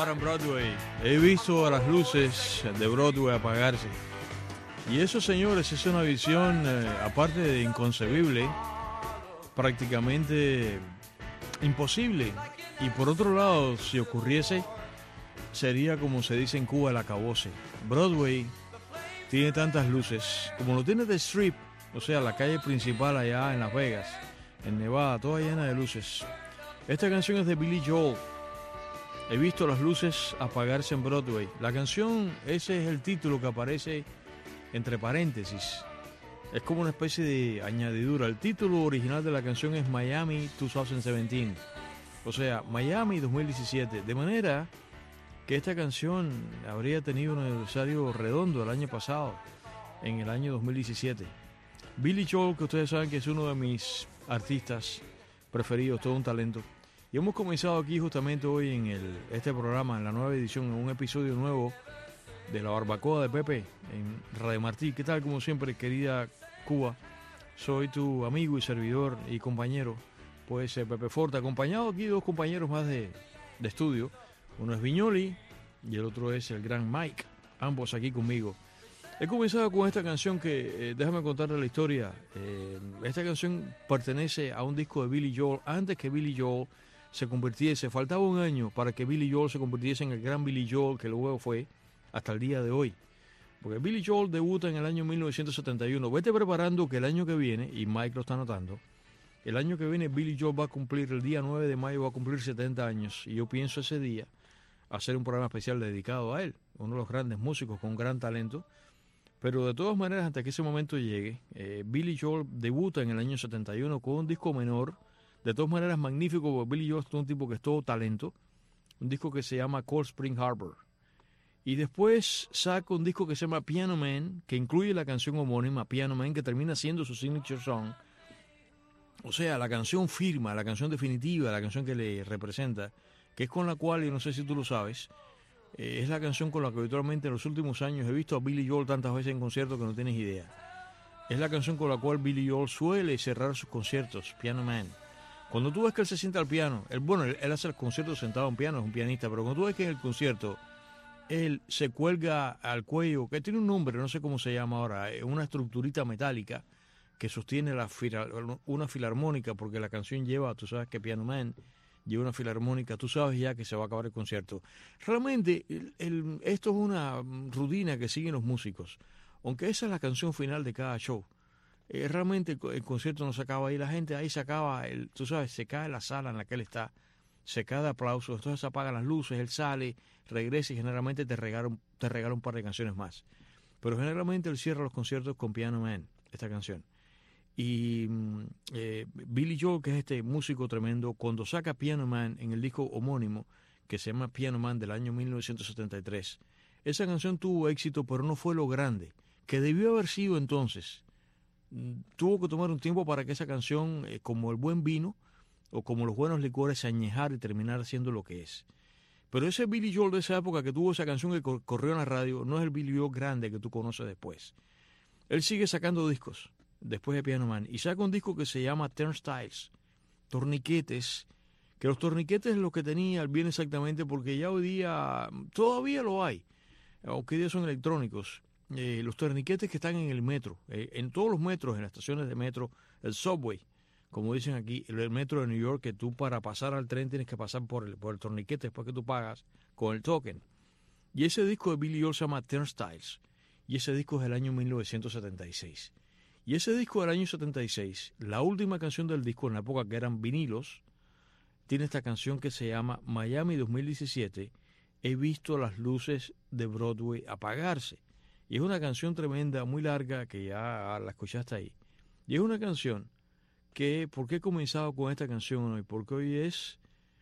ahora en Broadway. He visto a las luces de Broadway apagarse. Y eso, señores, es una visión, aparte de inconcebible, prácticamente imposible. Y por otro lado, si ocurriese, sería como se dice en Cuba, el acabose. Broadway tiene tantas luces, como lo tiene The Strip, o sea, la calle principal allá en Las Vegas, en Nevada, toda llena de luces. Esta canción es de Billy Joel. He visto las luces apagarse en Broadway. La canción, ese es el título que aparece entre paréntesis. Es como una especie de añadidura. El título original de la canción es Miami 2017. O sea, Miami 2017. De manera que esta canción habría tenido un aniversario redondo el año pasado, en el año 2017. Billy Joel, que ustedes saben que es uno de mis artistas preferidos, todo un talento. Y hemos comenzado aquí justamente hoy en este programa, en la nueva edición, en un episodio nuevo de La Barbacoa de Pepe en Radio Martí. ¿Qué tal? Como siempre, querida Cuba, soy tu amigo y servidor y compañero, pues Pepe Forte, acompañado aquí de dos compañeros más de estudio. Uno es Viñoli y el otro es el gran Mike, ambos aquí conmigo. He comenzado con esta canción que, déjame contarle la historia. Esta canción pertenece a un disco de Billy Joel antes que Billy Joel se convirtiese. Faltaba un año para que Billy Joel se convirtiese en el gran Billy Joel que luego fue hasta el día de hoy. Porque Billy Joel debuta en el año 1971. Vete preparando que el año que viene, y Mike lo está notando, el año que viene Billy Joel va a cumplir, el día 9 de mayo va a cumplir 70 años. Y yo pienso ese día hacer un programa especial dedicado a él. Uno de los grandes músicos con gran talento. Pero de todas maneras, hasta que ese momento llegue, Billy Joel debuta en el año 71 con un disco menor. De todas maneras, magnífico, porque Billy Joel es un tipo que es todo talento. Un disco que se llama Cold Spring Harbor. Y después saca un disco que se llama Piano Man, que incluye la canción homónima, Piano Man, que termina siendo su signature song. O sea, la canción firma, la canción definitiva, la canción que le representa, que es con la cual, y no sé si tú lo sabes, es la canción con la que habitualmente en los últimos años he visto a Billy Joel tantas veces en conciertos que no tienes idea. Es la canción con la cual Billy Joel suele cerrar sus conciertos, Piano Man. Cuando tú ves que él se sienta al piano, él hace el concierto sentado en piano, es un pianista, pero cuando tú ves que en el concierto él se cuelga al cuello, que tiene un nombre, no sé cómo se llama ahora, una estructurita metálica que sostiene una filarmónica, porque la canción lleva, tú sabes que Piano Man lleva una filarmónica, tú sabes ya que se va a acabar el concierto. Realmente esto es una rutina que siguen los músicos, aunque esa es la canción final de cada show. Realmente el concierto no se acaba ahí, la gente ahí se acaba, tú sabes, se cae la sala en la que él está, se cae de aplausos, entonces se apagan las luces, él sale, regresa y generalmente te regala un par de canciones más. Pero generalmente él cierra los conciertos con Piano Man, esta canción. Y Billy Joel, que es este músico tremendo, cuando saca Piano Man en el disco homónimo, que se llama Piano Man del año 1973, esa canción tuvo éxito, pero no fue lo grande, que debió haber sido entonces. Tuvo que tomar un tiempo para que esa canción, como el buen vino, o como los buenos licores, se añejara y terminara siendo lo que es. Pero ese Billy Joel de esa época que tuvo esa canción que corrió en la radio, no es el Billy Joel grande que tú conoces después. Él sigue sacando discos después de Piano Man y saca un disco que se llama Turnstiles, torniquetes, que los torniquetes es lo que tenía bien exactamente, porque ya hoy día todavía lo hay, aunque hoy día son electrónicos. Los torniquetes que están en el metro, en todos los metros, en las estaciones de metro, el subway, como dicen aquí, el metro de New York, que tú para pasar al tren tienes que pasar por el torniquete después que tú pagas con el token. Y ese disco de Billy Joel se llama Turnstiles, y ese disco es del año 1976. Y ese disco del año 76, la última canción del disco, en la época que eran vinilos, tiene esta canción que se llama Miami 2017, He visto las luces de Broadway apagarse. Y es una canción tremenda, muy larga, que ya la escuchaste ahí. Y es una canción que, ¿por qué he comenzado con esta canción hoy? Porque hoy es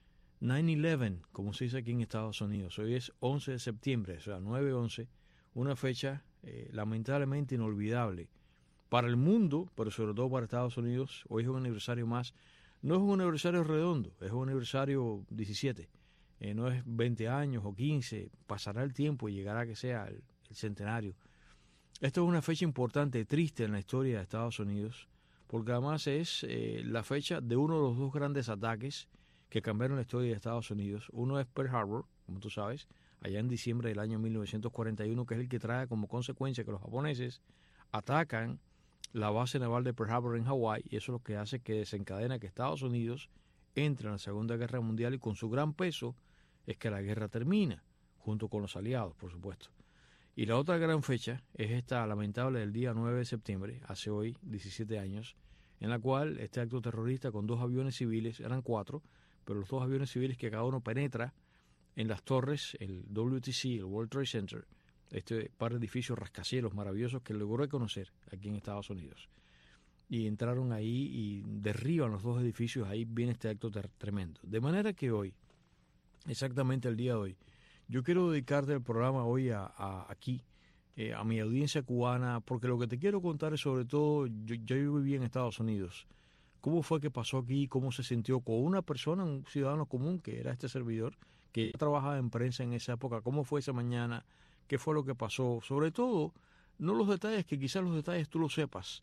9/11, como se dice aquí en Estados Unidos. Hoy es 11 de septiembre, o sea, 9/11, una fecha lamentablemente inolvidable para el mundo, pero sobre todo para Estados Unidos. Hoy es un aniversario más. No es un aniversario redondo, es un aniversario 17. No es 20 años o 15, pasará el tiempo y llegará a que sea el centenario. Esto es una fecha importante, triste en la historia de Estados Unidos, porque además es la fecha de uno de los dos grandes ataques que cambiaron la historia de Estados Unidos. Uno es Pearl Harbor, como tú sabes, allá en diciembre del año 1941, que es el que trae como consecuencia que los japoneses atacan la base naval de Pearl Harbor en Hawái, y eso es lo que hace que desencadena que Estados Unidos entre en la Segunda Guerra Mundial, y con su gran peso es que la guerra termina, junto con los aliados, por supuesto. Y la otra gran fecha es esta lamentable del día 9 de septiembre, hace hoy 17 años, en la cual este acto terrorista con 2 aviones civiles, eran 4, pero los 2 aviones civiles que cada uno penetra en las torres, el WTC, el World Trade Center, este par de edificios rascacielos maravillosos que logré conocer aquí en Estados Unidos. Y entraron ahí y derriban los 2 edificios, ahí viene este acto tremendo. De manera que hoy, exactamente el día de hoy, yo quiero dedicarte el programa hoy aquí, a mi audiencia cubana, porque lo que te quiero contar es sobre todo, yo viví en Estados Unidos, cómo fue que pasó aquí, cómo se sintió con una persona, un ciudadano común, que era este servidor, que trabajaba en prensa en esa época, cómo fue esa mañana, qué fue lo que pasó, sobre todo, no los detalles, que quizás los detalles tú los sepas,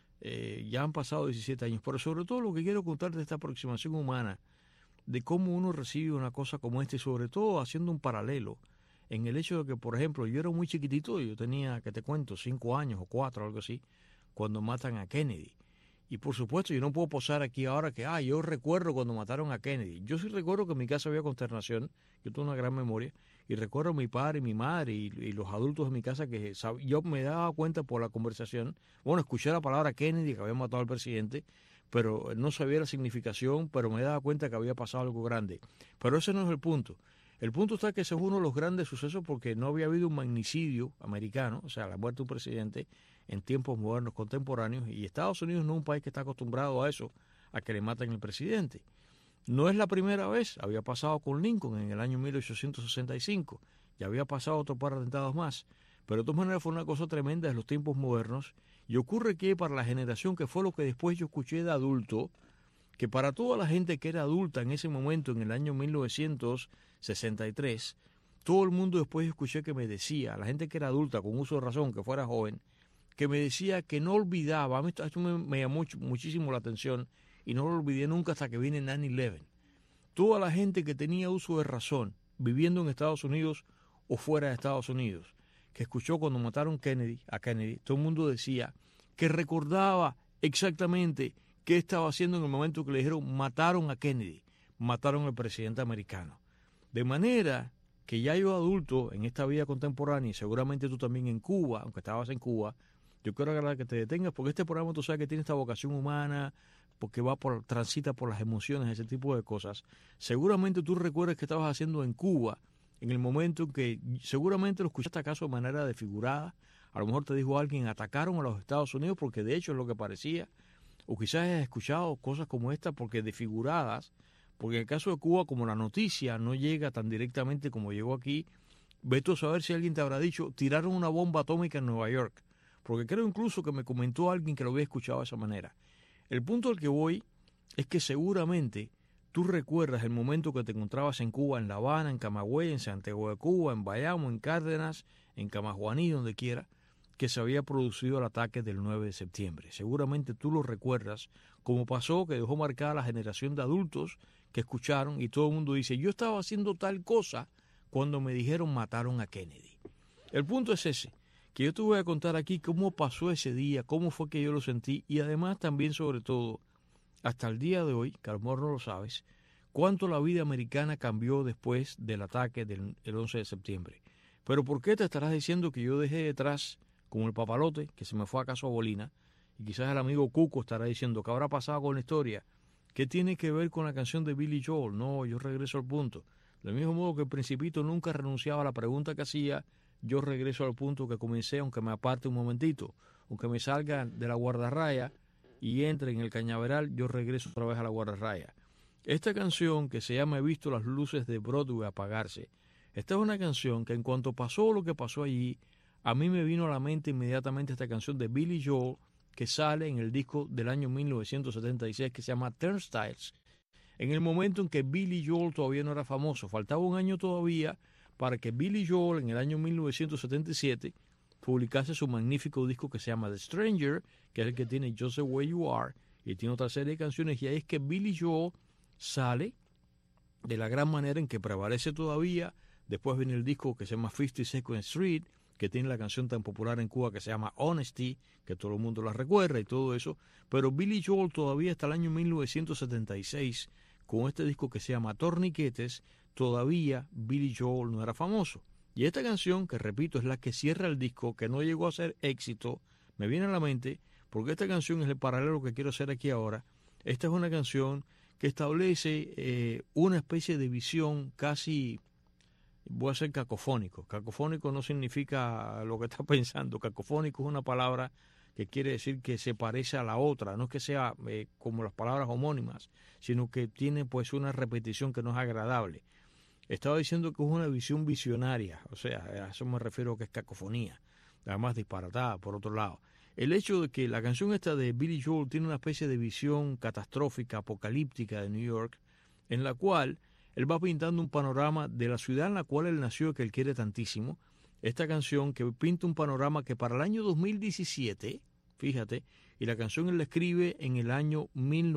ya han pasado 17 años, pero sobre todo lo que quiero contarte de esta aproximación humana, de cómo uno recibe una cosa como esta, y sobre todo haciendo un paralelo en el hecho de que, por ejemplo, yo era muy chiquitito, yo tenía, que te cuento, 5 años o 4, algo así, cuando matan a Kennedy. Y por supuesto, yo no puedo posar aquí ahora que, yo recuerdo cuando mataron a Kennedy. Yo sí recuerdo que en mi casa había consternación, yo tengo una gran memoria, y recuerdo a mi padre y mi madre y los adultos de mi casa que yo me daba cuenta por la conversación, escuché la palabra Kennedy, que había matado al presidente, pero no sabía la significación, pero me daba cuenta que había pasado algo grande. Pero ese no es el punto. El punto está que ese es uno de los grandes sucesos porque no había habido un magnicidio americano, o sea, la muerte de un presidente en tiempos modernos, contemporáneos, y Estados Unidos no es un país que está acostumbrado a eso, a que le maten al presidente. No es la primera vez, había pasado con Lincoln en el año 1865, ya había pasado otro par de atentados más, pero de todas maneras fue una cosa tremenda en los tiempos modernos, y ocurre que para la generación, que fue lo que después yo escuché de adulto, que para toda la gente que era adulta en ese momento, en el año 1963, todo el mundo después escuché que me decía, la gente que era adulta con uso de razón, que fuera joven, que me decía que no olvidaba, a mí esto me llamó muchísimo la atención, y no lo olvidé nunca hasta que viene 9/11. Toda la gente que tenía uso de razón, viviendo en Estados Unidos o fuera de Estados Unidos, que escuchó cuando mataron a Kennedy, todo el mundo decía que recordaba exactamente qué estaba haciendo en el momento que le dijeron mataron a Kennedy, mataron al presidente americano. De manera que ya yo adulto en esta vida contemporánea, y seguramente tú también en Cuba, aunque estabas en Cuba, yo quiero agradar que te detengas, porque este programa tú sabes que tiene esta vocación humana, porque transita por las emociones, ese tipo de cosas. Seguramente tú recuerdas que estabas haciendo en Cuba en el momento en que seguramente lo escuchaste acaso de manera desfigurada. A lo mejor te dijo alguien, atacaron a los Estados Unidos, porque de hecho es lo que parecía. O quizás hayas escuchado cosas como esta porque desfiguradas, porque en el caso de Cuba, como la noticia no llega tan directamente como llegó aquí, ve tú a saber si alguien te habrá dicho, tiraron una bomba atómica en Nueva York. Porque creo incluso que me comentó alguien que lo había escuchado de esa manera. El punto al que voy es que seguramente tú recuerdas el momento que te encontrabas en Cuba, en La Habana, en Camagüey, en Santiago de Cuba, en Bayamo, en Cárdenas, en Camajuaní, donde quiera, que se había producido el ataque del 9 de septiembre. Seguramente tú lo recuerdas, como pasó, que dejó marcada la generación de adultos que escucharon, y todo el mundo dice, yo estaba haciendo tal cosa cuando me dijeron mataron a Kennedy. El punto es ese, que yo te voy a contar aquí cómo pasó ese día, cómo fue que yo lo sentí, y además también, sobre todo, hasta el día de hoy, que a lo mejor no lo sabes, cuánto la vida americana cambió después del ataque del 11 de septiembre. Pero ¿por qué te estarás diciendo que yo dejé detrás, como el papalote, que se me fue acaso a Bolina, y quizás el amigo Cuco estará diciendo, ¿qué habrá pasado con la historia? ¿Qué tiene que ver con la canción de Billy Joel? No, yo regreso al punto. Del mismo modo que el Principito nunca renunciaba a la pregunta que hacía, yo regreso al punto que comencé, aunque me aparte un momentito, aunque me salga de la guardarraya y entre en el cañaveral, yo regreso otra vez a la guardarraya. Esta canción, que se llama He visto las luces de Broadway apagarse, esta es una canción que en cuanto pasó lo que pasó allí, a mí me vino a la mente inmediatamente esta canción de Billy Joel, que sale en el disco del año 1976, que se llama Turnstiles, en el momento en que Billy Joel todavía no era famoso. Faltaba un año todavía para que Billy Joel, en el año 1977, publicase su magnífico disco que se llama The Stranger, que es el que tiene Just the Way You Are, y tiene otra serie de canciones, y ahí es que Billy Joel sale de la gran manera en que prevalece todavía Después viene el disco que se llama 52nd Street, que tiene la canción tan popular en Cuba que se llama Honesty, que todo el mundo la recuerda y todo eso. Pero Billy Joel todavía hasta el año 1976, con este disco que se llama Torniquetes, todavía Billy Joel no era famoso. Y esta canción, que repito, es la que cierra el disco, que no llegó a ser éxito, me viene a la mente, porque esta canción es el paralelo que quiero hacer aquí ahora. Esta es una canción que establece una especie de visión casi, voy a ser cacofónico. Cacofónico no significa lo que está pensando. Cacofónico es una palabra que quiere decir que se parece a la otra. No es que sea como las palabras homónimas, sino que tiene pues una repetición que no es agradable. Estaba diciendo que es una visión visionaria, o sea, a eso me refiero que es cacofonía, además disparatada, por otro lado. El hecho de que la canción esta de Billy Joel tiene una especie de visión catastrófica, apocalíptica de New York, en la cual él va pintando un panorama de la ciudad en la cual él nació, que él quiere tantísimo. Esta canción que pinta un panorama que para el año 2017, fíjate, y la canción él la escribe en el año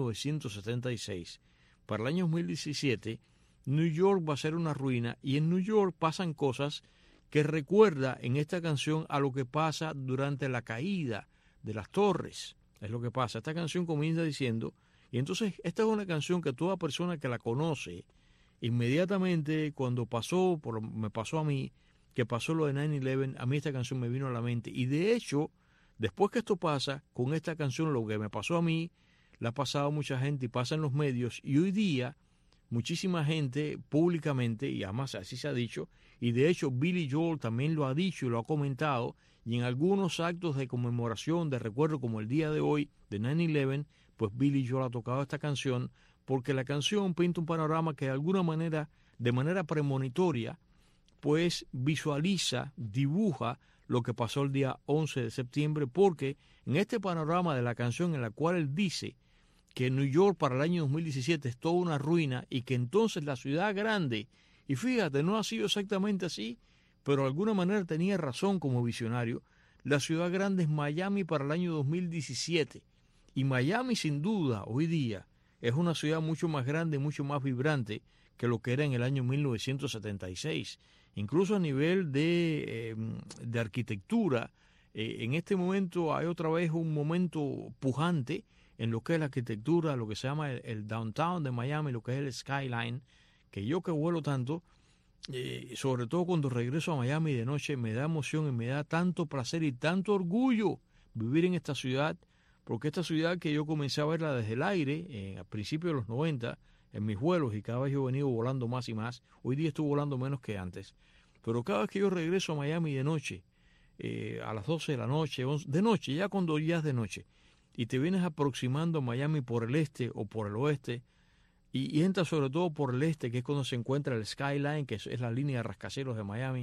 1976. Para el año 2017, New York va a ser una ruina, y en New York pasan cosas que recuerda en esta canción a lo que pasa durante la caída de las torres. Es lo que pasa. Esta canción comienza diciendo, y entonces esta es una canción que toda persona que la conoce, inmediatamente cuando me pasó a mí, que pasó lo de 9/11, a mí esta canción me vino a la mente. Y de hecho, después que esto pasa, con esta canción lo que me pasó a mí, la ha pasado a mucha gente y pasa en los medios, y hoy día muchísima gente públicamente, y además así se ha dicho, y de hecho Billy Joel también lo ha dicho y lo ha comentado, y en algunos actos de conmemoración, de recuerdo como el día de hoy, de 9/11, pues Billy Joel ha tocado esta canción, porque la canción pinta un panorama que de alguna manera, de manera premonitoria, pues visualiza, dibuja lo que pasó el día 11 de septiembre, porque en este panorama de la canción en la cual él dice que New York para el año 2017 es toda una ruina y que entonces la ciudad grande, y fíjate, no ha sido exactamente así, pero de alguna manera tenía razón como visionario, la ciudad grande es Miami para el año 2017. Y Miami sin duda hoy día es una ciudad mucho más grande, mucho más vibrante que lo que era en el año 1976. Incluso a nivel de arquitectura, en este momento hay otra vez un momento pujante en lo que es la arquitectura, lo que se llama el downtown de Miami, lo que es el skyline, que yo que vuelo tanto, sobre todo cuando regreso a Miami de noche, me da emoción y me da tanto placer y tanto orgullo vivir en esta ciudad, porque esta ciudad que yo comencé a verla desde el aire, a principios de los 90, en mis vuelos, y cada vez yo he venido volando más y más, hoy día estoy volando menos que antes, pero cada vez que yo regreso a Miami de noche, a las 12 de la noche, 11, de noche, ya cuando ya es de noche, y te vienes aproximando a Miami por el este o por el oeste, y entras sobre todo por el este, que es cuando se encuentra el skyline, que es la línea de rascacielos de Miami,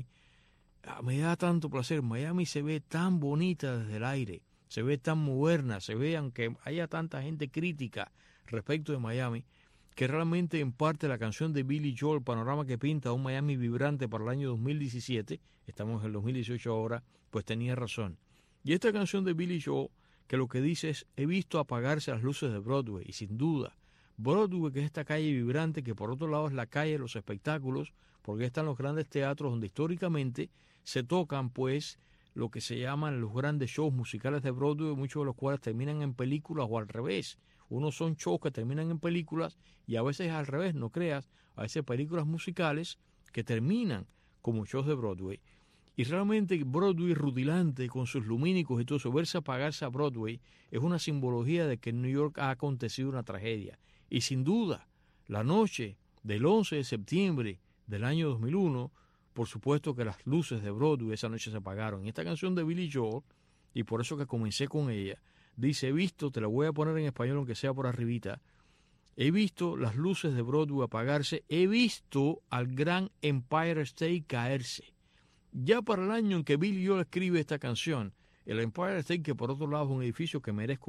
me da tanto placer. Miami se ve tan bonita desde el aire, se ve tan moderna, se ve, aunque haya tanta gente crítica respecto de Miami, que realmente en parte la canción de Billy Joel, panorama que pinta un Miami vibrante para el año 2017, estamos en el 2018 ahora, pues tenía razón. Y esta canción de Billy Joel, que lo que dice es, he visto apagarse las luces de Broadway, y sin duda, Broadway, que es esta calle vibrante, que por otro lado es la calle de los espectáculos, porque están los grandes teatros donde históricamente se tocan pues lo que se llaman los grandes shows musicales de Broadway, muchos de los cuales terminan en películas o al revés. Unos son shows que terminan en películas y a veces al revés, no creas, a veces películas musicales que terminan como shows de Broadway. Y realmente Broadway rutilante con sus lumínicos y todo eso, verse apagarse a Broadway es una simbología de que en New York ha acontecido una tragedia. Y sin duda, la noche del 11 de septiembre del año 2001, por supuesto que las luces de Broadway esa noche se apagaron. Y esta canción de Billy Joel, y por eso que comencé con ella, dice, he visto, te la voy a poner en español aunque sea por arribita, he visto las luces de Broadway apagarse, he visto al gran Empire State caerse. Ya para el año en que Billy Joel escribe esta canción, el Empire State, que por otro lado es un edificio que merezca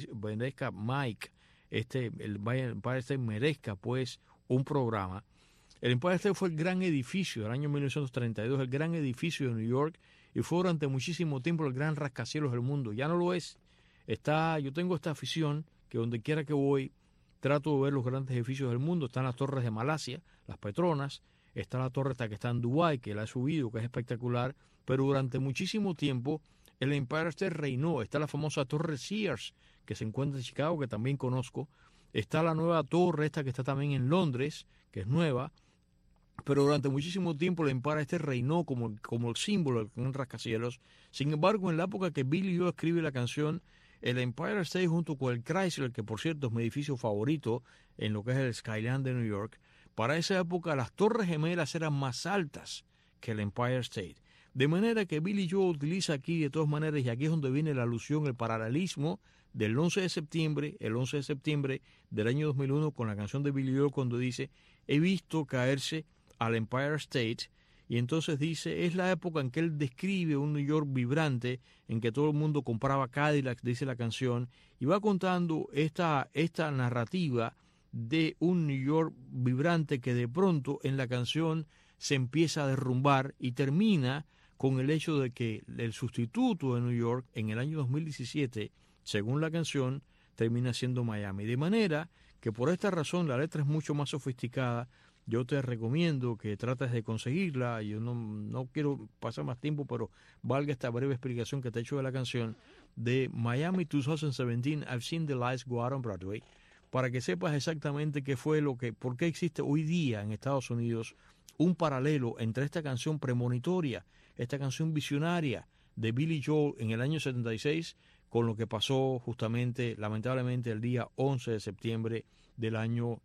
Mike, el Empire State merezca pues un programa. El Empire State fue el gran edificio del año 1932, el gran edificio de New York, y fue durante muchísimo tiempo el gran rascacielos del mundo. Ya no lo es. Yo tengo esta afición que donde quiera que voy trato de ver los grandes edificios del mundo. Están las torres de Malasia, las Petronas, está la torre esta que está en Dubái, que la he subido, que es espectacular, pero durante muchísimo tiempo el Empire State reinó. Está la famosa torre Sears, que se encuentra en Chicago, que también conozco. Está la nueva torre esta que está también en Londres, que es nueva. Pero durante muchísimo tiempo el Empire State reinó como el símbolo del gran rascacielos. Sin embargo, en la época que Billy Joel escribe la canción, el Empire State junto con el Chrysler, que por cierto es mi edificio favorito en lo que es el Skyline de New York, para esa época las torres gemelas eran más altas que el Empire State. De manera que Billy Joel utiliza aquí de todas maneras, y aquí es donde viene la alusión, el paralelismo del 11 de septiembre, el 11 de septiembre del año 2001 con la canción de Billy Joel cuando dice, he visto caerse al Empire State, y entonces dice, es la época en que él describe un New York vibrante, en que todo el mundo compraba Cadillacs, dice la canción, y va contando esta narrativa de un New York vibrante que de pronto en la canción se empieza a derrumbar y termina con el hecho de que el sustituto de New York en el año 2017, según la canción, termina siendo Miami. De manera que por esta razón la letra es mucho más sofisticada. Yo te recomiendo que trates de conseguirla. Yo no quiero pasar más tiempo, pero valga esta breve explicación que te he hecho de la canción de Miami 2017, I've Seen the Lights Go Out on Broadway, para que sepas exactamente por qué existe hoy día en Estados Unidos un paralelo entre esta canción premonitoria, esta canción visionaria de Billy Joel en el año 76, con lo que pasó justamente, lamentablemente, el día 11 de septiembre del año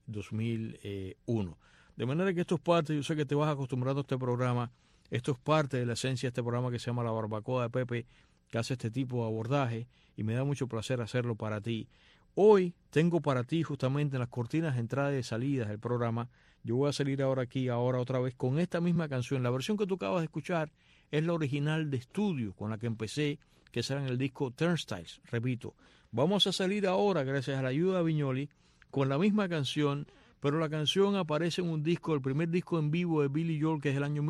2001. De manera que esto es parte, yo sé que te vas acostumbrando a este programa, esto es parte de la esencia de este programa que se llama La Barbacoa de Pepe, que hace este tipo de abordaje, y me da mucho placer hacerlo para ti. Hoy tengo para ti justamente en las cortinas de entrada y salidas del programa, yo voy a salir ahora otra vez con esta misma canción. La versión que tú acabas de escuchar es la original de estudio con la que empecé, que será en el disco Turnstiles. Repito, vamos a salir ahora, gracias a la ayuda de Viñoli, con la misma canción, pero la canción aparece en un disco, el primer disco en vivo de Billy Joel, que es del año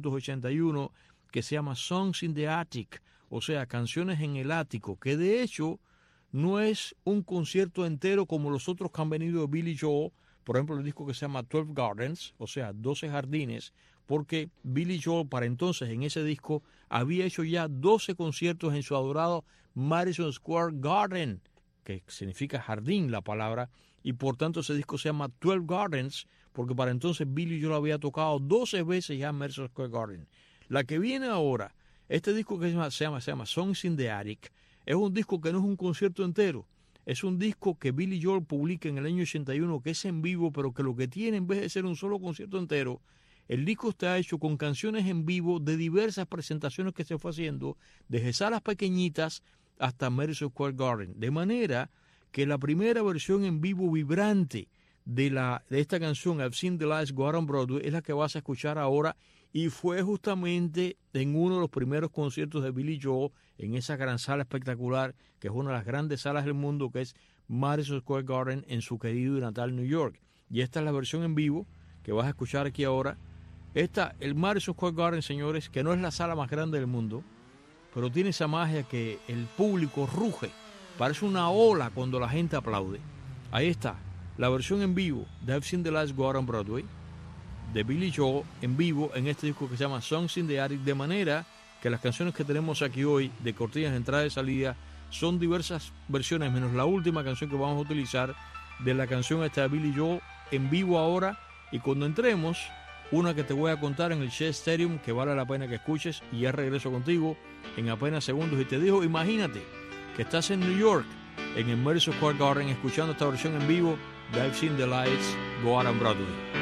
1981, que se llama Songs in the Attic, o sea, canciones en el ático, que de hecho no es un concierto entero como los otros que han venido de Billy Joel, por ejemplo el disco que se llama 12 Gardens, o sea, 12 jardines, porque Billy Joel para entonces en ese disco había hecho ya 12 conciertos en su adorado Madison Square Garden, que significa jardín la palabra, y por tanto ese disco se llama 12 Gardens, porque para entonces Billy Joel había tocado 12 veces ya en Madison Square Garden. La que viene ahora, este disco que se llama Songs in the Attic, es un disco que no es un concierto entero, es un disco que Billy Joel publica en el año 81, que es en vivo, pero que lo que tiene, en vez de ser un solo concierto entero, el disco está hecho con canciones en vivo de diversas presentaciones que se fue haciendo, desde salas pequeñitas hasta Madison Square Garden. De manera que la primera versión en vivo vibrante de esta canción, I've Seen the Lights Go Out on Broadway, es la que vas a escuchar ahora, y fue justamente en uno de los primeros conciertos de Billy Joel, en esa gran sala espectacular, que es una de las grandes salas del mundo, que es Madison Square Garden, en su querido y natal New York. Y esta es la versión en vivo que vas a escuchar aquí ahora. El Madison Square Garden, señores, que no es la sala más grande del mundo, pero tiene esa magia que el público ruge, parece una ola cuando la gente aplaude. Ahí está, la versión en vivo de I've Seen the Lights Go Out on Broadway, de Billy Joel en vivo en este disco que se llama Songs in the Attic, de manera que las canciones que tenemos aquí hoy de cortinas de entrada y salida son diversas versiones, menos la última canción que vamos a utilizar de la canción esta de Billy Joel en vivo ahora, y cuando entremos, una que te voy a contar en el Shea Stadium que vale la pena que escuches, y ya regreso contigo en apenas segundos y te digo, imagínate que estás en New York, en el Madison Square Garden, escuchando esta versión en vivo de I've Seen the Lights Go Out on Broadway.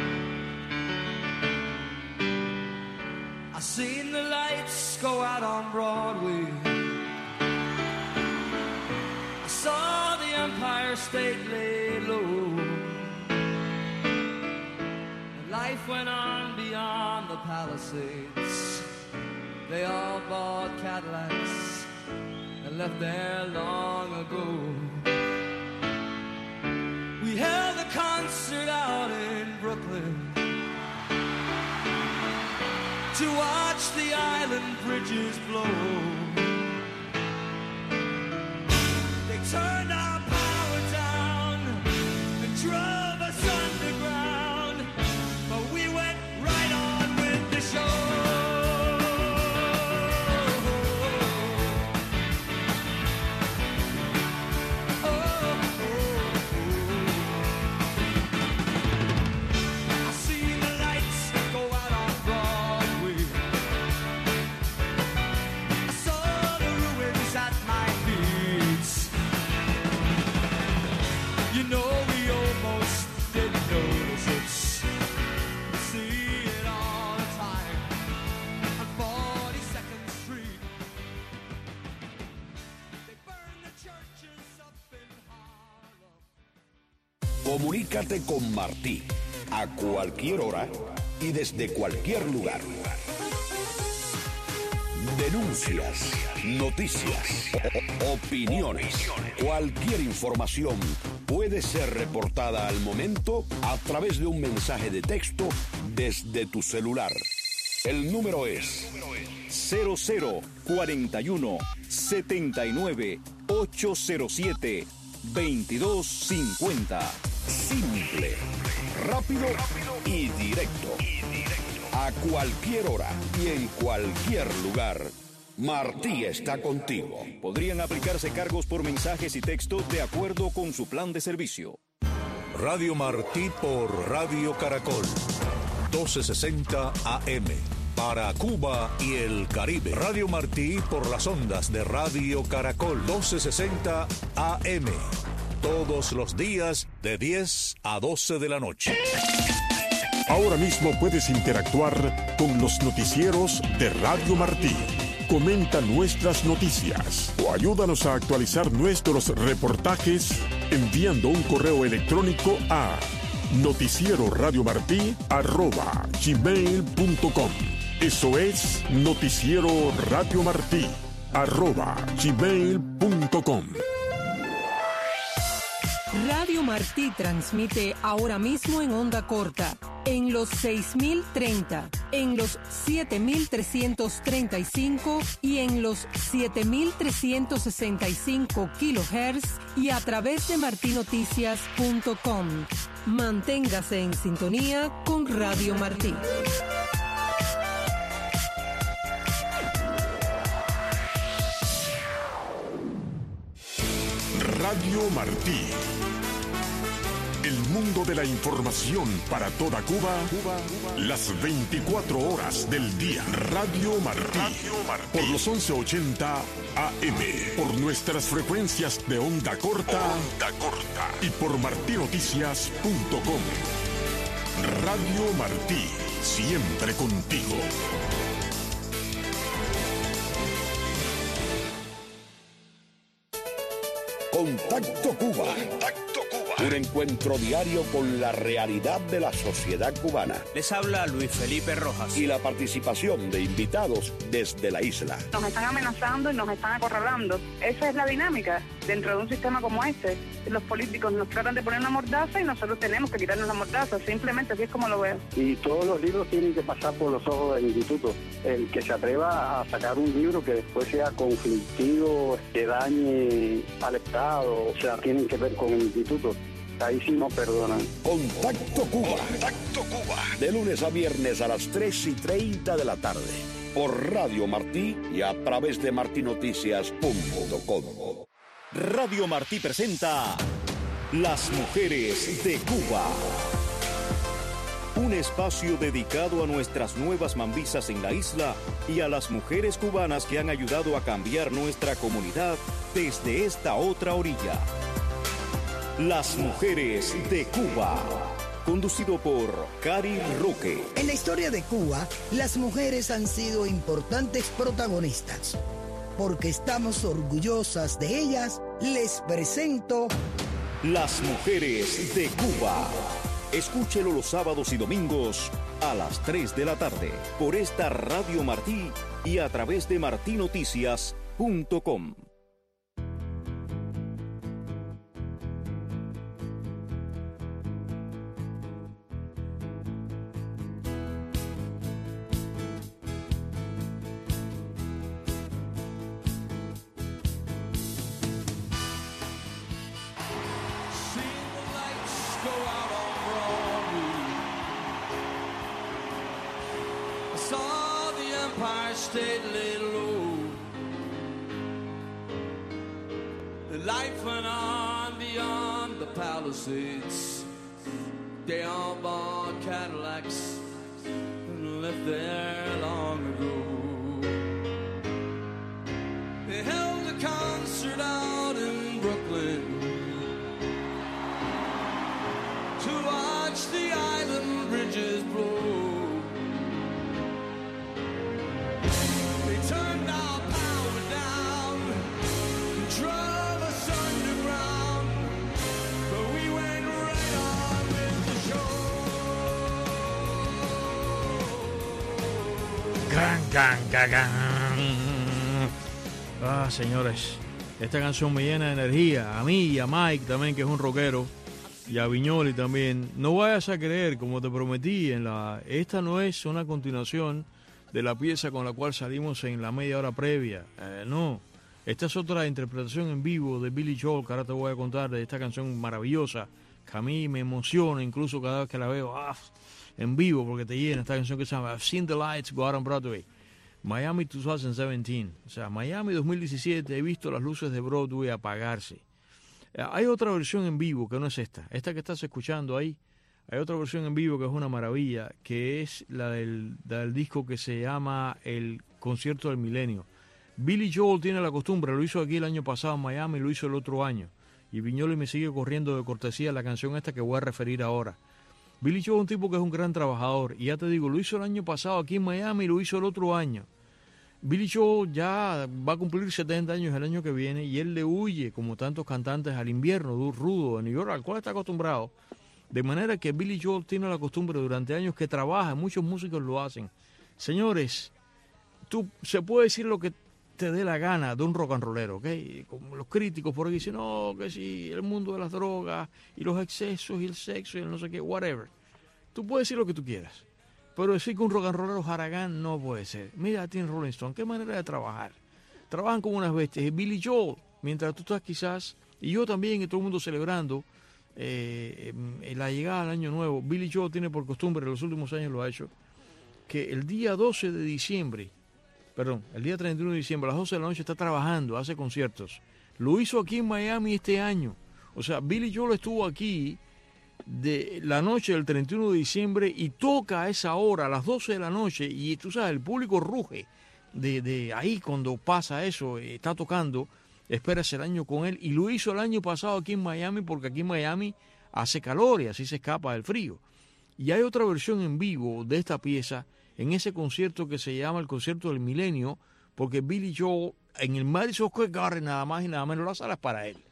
I've seen the lights go out on Broadway. I saw the Empire State lay low. Life went on beyond the Palisades. They all bought Cadillacs and left there long ago. We held a concert out in Brooklyn to watch the island bridges blow. They turned our power down and drove us underground, but we went right on Comunícate con Martí a cualquier hora y desde cualquier lugar. Denuncias, noticias, opiniones, cualquier información puede ser reportada al momento a través de un mensaje de texto desde tu celular. El número es 0041 79 807 2250. Simple, rápido y directo. A cualquier hora y en cualquier lugar, Martí está contigo. Podrían aplicarse cargos por mensajes y texto de acuerdo con su plan de servicio. Radio Martí por Radio Caracol, 1260 AM. Para Cuba y el Caribe. Radio Martí por las ondas de Radio Caracol, 1260 AM. Todos los días de 10 a 12 de la noche. Ahora mismo puedes interactuar con los noticieros de Radio Martí. Comenta nuestras noticias o ayúdanos a actualizar nuestros reportajes enviando un correo electrónico a noticieroradiomartí@gmail.com. Eso es noticieroradiomartí@gmail.com. Radio Martí transmite ahora mismo en onda corta, en los 6030, en los 7335 y en los 7365 kilohertz y a través de martinoticias.com. Manténgase en sintonía con Radio Martí. Radio Martí. El mundo de la información para toda Cuba, las 24 horas del día. Radio Martí. Por los 1180 AM. Por nuestras frecuencias de onda corta. Y por martinoticias.com. Radio Martí. Siempre contigo. Contacto Cuba. Un encuentro diario con la realidad de la sociedad cubana. Les habla Luis Felipe Rojas. Y la participación de invitados desde la isla. Nos están amenazando y nos están acorralando. Esa es la dinámica dentro de un sistema como este. Los políticos nos tratan de poner una mordaza y nosotros tenemos que quitarnos la mordaza. Simplemente así es como lo veo. Y todos los libros tienen que pasar por los ojos del instituto. El que se atreva a sacar un libro que después sea conflictivo, que dañe al Estado, o sea, tienen que ver con el instituto. Ahí sí no perdonan. Contacto Cuba. De lunes a viernes a las 3:30 de la tarde. Por Radio Martí y a través de martinoticias.com. Radio Martí presenta Las Mujeres de Cuba. Un espacio dedicado a nuestras nuevas mambisas en la isla y a las mujeres cubanas que han ayudado a cambiar nuestra comunidad desde esta otra orilla. Las Mujeres de Cuba, conducido por Cari Roque. En la historia de Cuba, las mujeres han sido importantes protagonistas. Porque estamos orgullosas de ellas, les presento Las Mujeres de Cuba. Escúchelo los sábados y domingos a las 3 de la tarde por esta Radio Martí y a través de martinoticias.com. State laid low. The life went on beyond the Palisades. They all bought Cadillacs and left there long ago. They held a concert out in Brooklyn to watch the island bridges blow. Turned our power down, drove us underground, but we went right Señores, esta canción me llena de energía. A mí y a Mike también, que es un rockero, y a Viñoli también. No vayas a creer, como te prometí, esta no es una continuación de la pieza con la cual salimos en la media hora previa. No, esta es otra interpretación en vivo de Billy Joel, que ahora te voy a contar, de esta canción maravillosa, que a mí me emociona incluso cada vez que la veo en vivo, porque te llena. Esta canción que se llama I've Seen the Lights Go Out on Broadway. Miami 2017, o sea, Miami 2017, he visto las luces de Broadway apagarse. Hay otra versión en vivo que no es esta que estás escuchando ahí. Hay otra versión en vivo que es una maravilla, que es la del disco que se llama El Concierto del Milenio. Billy Joel tiene la costumbre, lo hizo aquí el año pasado en Miami, lo hizo el otro año. Y Viñoli me sigue corriendo de cortesía la canción esta que voy a referir ahora. Billy Joel es un tipo que es un gran trabajador, y ya te digo, lo hizo el año pasado aquí en Miami y lo hizo el otro año. Billy Joel ya va a cumplir 70 años el año que viene, y él le huye, como tantos cantantes, al invierno rudo de New York, al cual está acostumbrado. De manera que Billy Joel tiene la costumbre durante años que trabaja, muchos músicos lo hacen. Señores, se puede decir lo que te dé la gana de un rock and rollero, ¿ok? Como los críticos por ahí dicen, no, que sí, el mundo de las drogas y los excesos y el sexo y el no sé qué, whatever. Tú puedes decir lo que tú quieras, pero decir que un rock and rollero jaragán no puede ser. Mira a Tim Rolling Stone, qué manera de trabajar. Trabajan como unas bestias. Y Billy Joel, mientras tú estás quizás, y yo también, y todo el mundo celebrando la llegada del año nuevo, Billy Joel tiene por costumbre, en los últimos años lo ha hecho, que el día 12 de diciembre, el día 31 de diciembre, a las 12 de la noche está trabajando, hace conciertos. Lo hizo aquí en Miami este año. O sea, Billy Joel estuvo aquí de la noche del 31 de diciembre y toca a esa hora, a las 12 de la noche, y tú sabes, el público ruge de ahí cuando pasa eso, está tocando, esperas el año con él, y lo hizo el año pasado aquí en Miami, porque aquí en Miami hace calor y así se escapa del frío. Y hay otra versión en vivo de esta pieza en ese concierto que se llama el Concierto del Milenio, porque Billy Joel en el Madison Square Garden, nada más y nada menos, la sala es para él.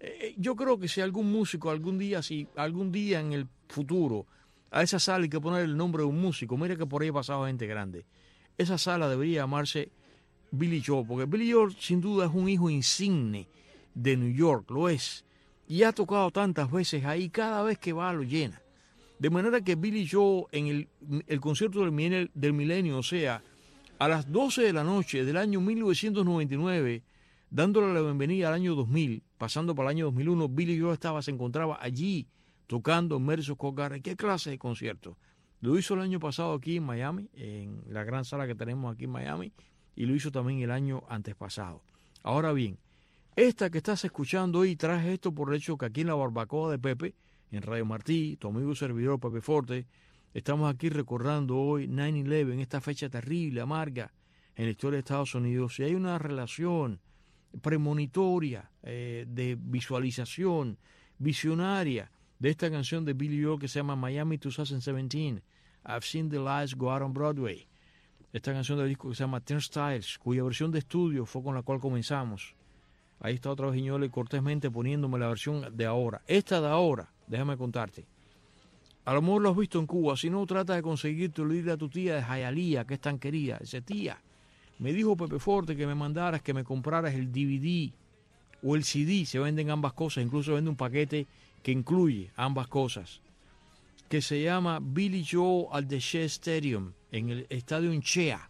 Yo creo que si algún músico algún día en el futuro a esa sala hay que poner el nombre de un músico, mira que por ahí ha pasado gente grande, esa sala debería llamarse Billy Joel, porque Billy Joel sin duda es un hijo insigne de New York, lo es, y ha tocado tantas veces ahí, cada vez que va lo llena. De manera que Billy Joel en el concierto del milenio, o sea, a las 12 de la noche del año 1999, dándole la bienvenida al año 2000, pasando para el año 2001, Billy Joel se encontraba allí tocando en Madison Square Garden. ¿Qué clase de concierto? Lo hizo el año pasado aquí en Miami, en la gran sala que tenemos aquí en Miami, y lo hizo también el año antes pasado. Ahora bien, esta que estás escuchando hoy, traje esto por el hecho que aquí en la barbacoa de Pepe, en Radio Martí, tu amigo servidor Pepe Forte, estamos aquí recordando hoy 9/11, esta fecha terrible, amarga en la historia de Estados Unidos, y hay una relación premonitoria, de visualización, visionaria, de esta canción de Billy Joel que se llama Miami 2017, I've Seen the Lights Go Out on Broadway. Esta canción del disco que se llama Turnstiles, cuya versión de estudio fue con la cual comenzamos. Ahí está otra vez Viñoli cortésmente poniéndome la versión de ahora. Esta de ahora, déjame contarte. A lo mejor lo has visto en Cuba, si no, trata de conseguirte o dile a tu tía de Hialeah, que es tan querida. Dice, tía, me dijo Pepe Forte que me mandaras, que me compraras el DVD o el CD, se venden ambas cosas, incluso vende un paquete que incluye ambas cosas, que se llama Billy Joel at the Shea Stadium, en el estadio en Chea.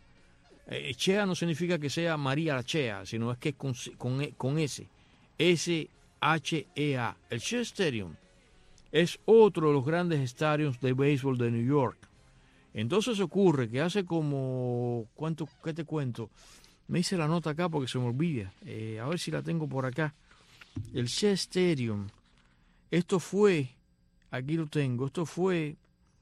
Chea no significa que sea María la Chea, sino es que es con S, S-H-E-A. El Shea Stadium es otro de los grandes estadios de béisbol de New York. Entonces ocurre que hace como, ¿qué te cuento? Me hice la nota acá porque se me olvida. A ver si la tengo por acá. El Shea Stadium. Esto fue, aquí lo tengo, esto fue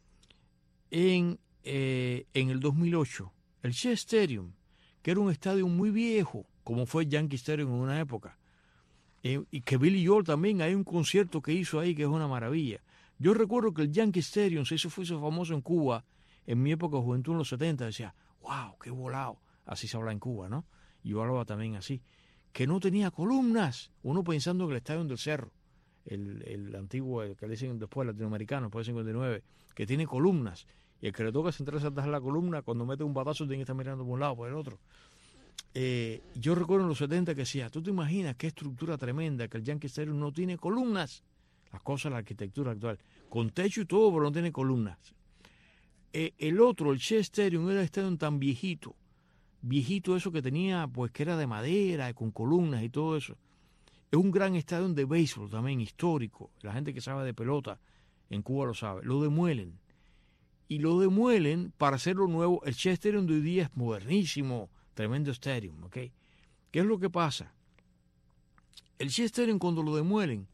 en el 2008. El Shea Stadium, que era un estadio muy viejo, como fue Yankee Stadium en una época. Y que Billy Joel también, hay un concierto que hizo ahí que es una maravilla. Yo recuerdo que el Yankee Stadium se hizo famoso en Cuba en mi época de juventud en los 70. Decía, wow, qué volado. Así se habla en Cuba, ¿no? Yo hablaba también así. Que no tenía columnas. Uno pensando que el Estadio del Cerro, el antiguo, que le dicen después latinoamericano, después del 59, que tiene columnas Y el que le toca sentarse atrás de la columna, cuando mete un batazo, tiene que estar mirando por un lado, por el otro. Yo recuerdo en los 70 que decía, ¿tú te imaginas qué estructura tremenda que el Yankee Stadium no tiene columnas? Las cosas de la arquitectura actual. Con techo y todo, pero no tiene columnas. El otro, el Shea Stadium, era el estadio tan viejito eso que tenía, pues que era de madera, con columnas y todo eso. Es un gran estadio de béisbol también, histórico. La gente que sabe de pelota en Cuba lo sabe. Lo demuelen. Y lo demuelen para hacerlo nuevo. El Shea Stadium de hoy día es modernísimo, tremendo stadium, ¿ok? ¿Qué es lo que pasa? El Shea Stadium, cuando lo demuelen,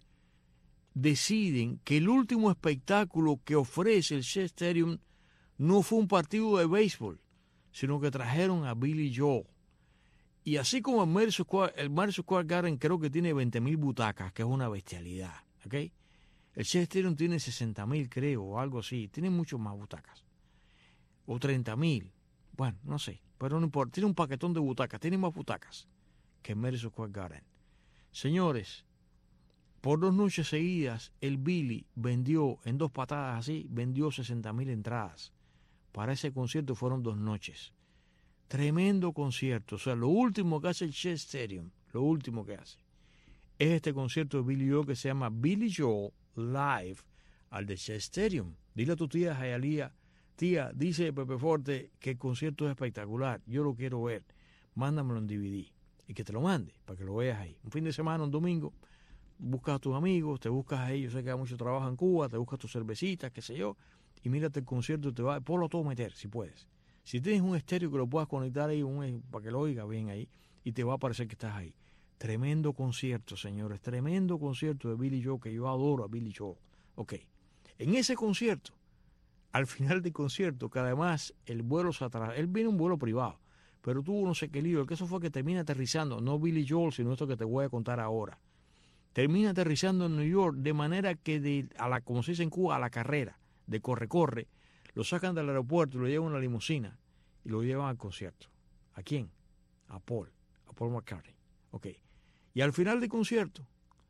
deciden que el último espectáculo que ofrece el Shea Stadium no fue un partido de béisbol, sino que trajeron a Billy Joel. Y así como el Madison Square Garden creo que tiene 20,000 butacas, que es una bestialidad, ¿ok? El Shea Stadium tiene 60,000, creo, o algo así. Tiene mucho más butacas. O 30,000. Bueno, no sé, pero no importa. Tiene un paquetón de butacas. Tiene más butacas que el Madison Square Garden. Señores, por 2 noches seguidas, el Billy vendió, en 2 patadas así, vendió 60,000 entradas. Para ese concierto fueron 2 noches. Tremendo concierto. O sea, lo último que hace el Shea Stadium, lo último que hace, es este concierto de Billy Joel que se llama Billy Joel Live al de Shea Stadium. Dile a tu tía Jayalía, tía, dice Pepe Forte que el concierto es espectacular, yo lo quiero ver, mándamelo en DVD y que te lo mande para que lo veas ahí. Un fin de semana, un domingo, buscas a tus amigos, te buscas a ellos, sé que hay mucho trabajo en Cuba, te buscas tus cervecitas, qué sé yo, y mírate el concierto, te va, ponlo todo meter si puedes. Si tienes un estéreo que lo puedas conectar ahí, para que lo oiga bien ahí, y te va a parecer que estás ahí. Tremendo concierto, señores, tremendo concierto de Billy Joel, que yo adoro a Billy Joel. Ok, en ese concierto, al final del concierto, que además el vuelo se atrasó, él viene en un vuelo privado, pero tuvo no sé qué lío, que eso fue que termina aterrizando, no Billy Joel, sino esto que te voy a contar ahora. Termina aterrizando en New York, de manera que, como se dice en Cuba, a la carrera, de corre-corre, lo sacan del aeropuerto y lo llevan en una limusina y lo llevan al concierto. ¿A quién? A Paul McCartney. Ok. Y al final del concierto,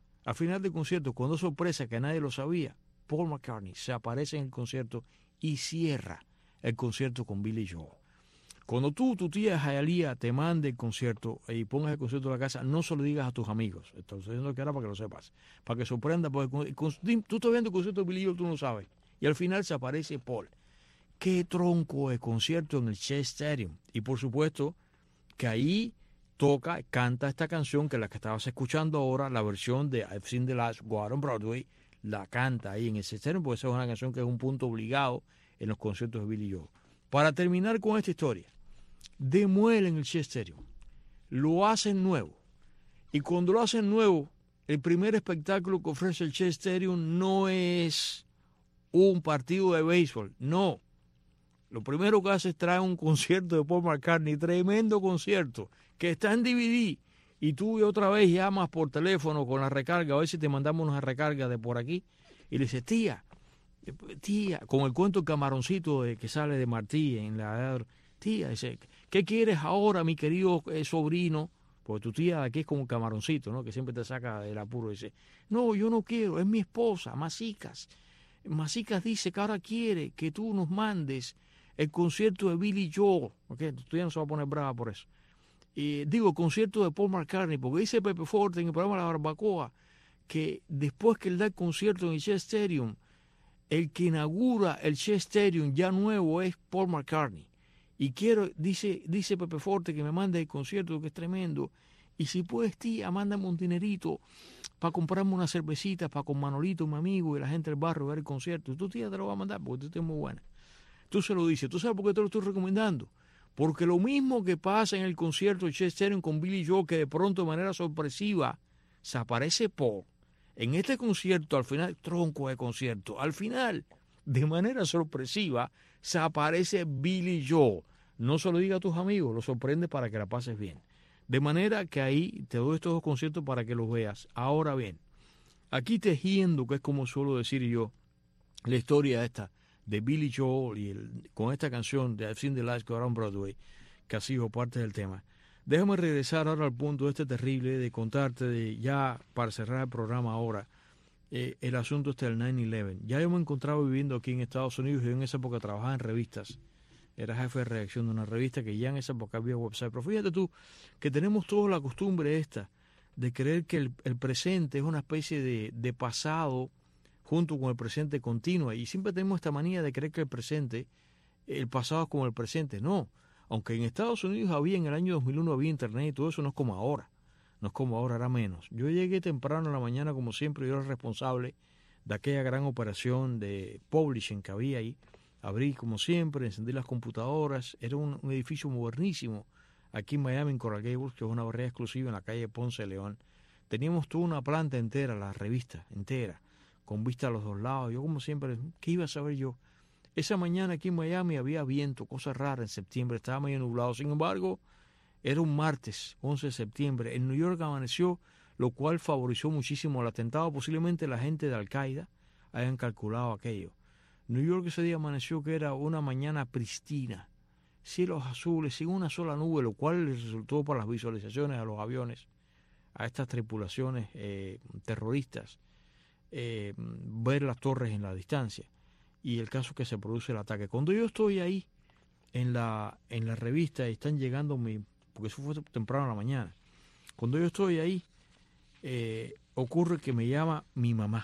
cuando es sorpresa que nadie lo sabía, Paul McCartney se aparece en el concierto y cierra el concierto con Billy Joel. Cuando tu tía Jayalía te mande el concierto y pongas el concierto en la casa, no se lo digas a tus amigos. Estoy diciendo que era para que lo sepas, para que sorprenda, porque tú estás viendo el concierto de Billy Joel, tú no sabes. Y al final se aparece Paul. Qué tronco de concierto en el Shea Stadium. Y por supuesto que ahí canta esta canción que es la que estabas escuchando ahora, la versión de I've Seen the Lights Go Out on Broadway, la canta ahí en el Shea Stadium, porque esa es una canción que es un punto obligado en los conciertos de Billy Joel. Para terminar con esta historia, demuelen el Shea Stadium, lo hacen nuevo. Y cuando lo hacen nuevo, el primer espectáculo que ofrece el Shea Stadium no es un partido de béisbol, no. Lo primero que hace es traer un concierto de Paul McCartney, tremendo concierto, que está en DVD. Y tú otra vez llamas por teléfono con la recarga, a ver si te mandamos una recarga de por aquí. Y le dices, tía, con el cuento Camaroncito que sale de Martí en la... Tía, dice, ¿qué quieres ahora, mi querido sobrino? Porque tu tía de aquí es como un Camaroncito, ¿no? Que siempre te saca del apuro. Dice, no, yo no quiero, es mi esposa, Masicas. Masicas dice que ahora quiere que tú nos mandes el concierto de Billy Joel. Okay, tu tía no se va a poner brava por eso. Digo, concierto de Paul McCartney, porque dice Pepe Forte en el programa La Barbacoa que después que él da el concierto en el Shea Stadium, el que inaugura el Shea Stadium ya nuevo es Paul McCartney. Y dice Pepe Forte que me mande el concierto, que es tremendo. Y si puedes, tía, mándame un dinerito para comprarme una cervecita, para con Manolito, mi amigo, y la gente del barrio ver el concierto. Y tu tía te lo va a mandar porque tú tienes muy buena. Tú se lo dices. ¿Tú sabes por qué te lo estoy recomendando? Porque lo mismo que pasa en el concierto de Shea Stadium con Billy Joel, que de pronto de manera sorpresiva se aparece Paul. En este concierto, al final, tronco de concierto, al final, de manera sorpresiva, se aparece Billy Joel. No se lo diga a tus amigos, lo sorprende para que la pases bien. De manera que ahí te doy estos 2 conciertos para que los veas. Ahora bien, aquí tejiendo, que es como suelo decir yo, la historia esta de Billy Joel y con esta canción de I've Seen the Lights Go Out on Broadway, que ha sido parte del tema. Déjame regresar ahora al punto este terrible de contarte, ya para cerrar el programa ahora, el asunto del 9/11. Ya yo me encontraba viviendo aquí en Estados Unidos y en esa época trabajaba en revistas. Era jefe de redacción de una revista que ya en esa época había website. Pero fíjate tú que tenemos toda la costumbre esta de creer que el presente es una especie de pasado junto con el presente continuo. Y siempre tenemos esta manía de creer que el pasado es como el presente. No. Aunque en Estados Unidos en el año 2001 había internet y todo eso, no es como ahora. No es como ahora, era menos. Yo llegué temprano en la mañana, como siempre, yo era responsable de aquella gran operación de publishing que había ahí. Abrí, como siempre, encendí las computadoras. Era un edificio modernísimo aquí en Miami, en Coral Gables, que es una barrera exclusiva en la calle Ponce de León. Teníamos toda una planta entera, la revista entera, con vista a los dos lados. Yo, como siempre, ¿qué iba a saber yo? Esa mañana aquí en Miami había viento, cosa rara en septiembre, estaba medio nublado. Sin embargo, era un martes, 11 de septiembre. En New York amaneció, lo cual favoreció muchísimo el atentado. Posiblemente la gente de Al-Qaeda hayan calculado aquello. New York ese día amaneció que era una mañana pristina, cielos azules, sin una sola nube, lo cual les resultó para las visualizaciones a los aviones, a estas tripulaciones terroristas, ver las torres en la distancia. Y el caso que se produce el ataque. Cuando yo estoy ahí en la revista y están llegando porque eso fue temprano en la mañana, cuando yo estoy ahí ocurre que me llama mi mamá,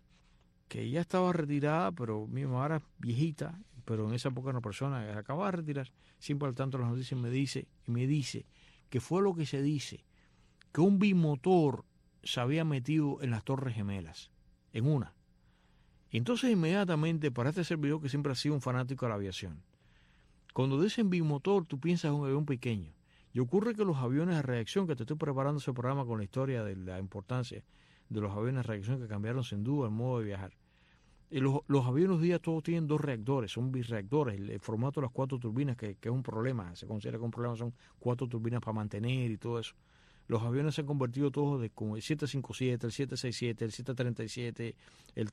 que ya estaba retirada, pero mi mamá era viejita, pero en esa época una persona que acababa de retirar, siempre al tanto de las noticias, me dice que fue lo que se dice, que un bimotor se había metido en las Torres Gemelas, en una. Entonces inmediatamente, para este servidor que siempre ha sido un fanático de la aviación, cuando dicen bimotor, tú piensas en un avión pequeño. Y ocurre que los aviones de reacción, que te estoy preparando ese programa con la historia de la importancia de los aviones de reacción que cambiaron sin duda el modo de viajar. Y los aviones hoy día todos tienen dos reactores, son birreactores. El formato de las 4 turbinas, que es un problema, se considera que un problema, son 4 turbinas para mantener y todo eso. Los aviones se han convertido todos como el 757, el 767, el 737, el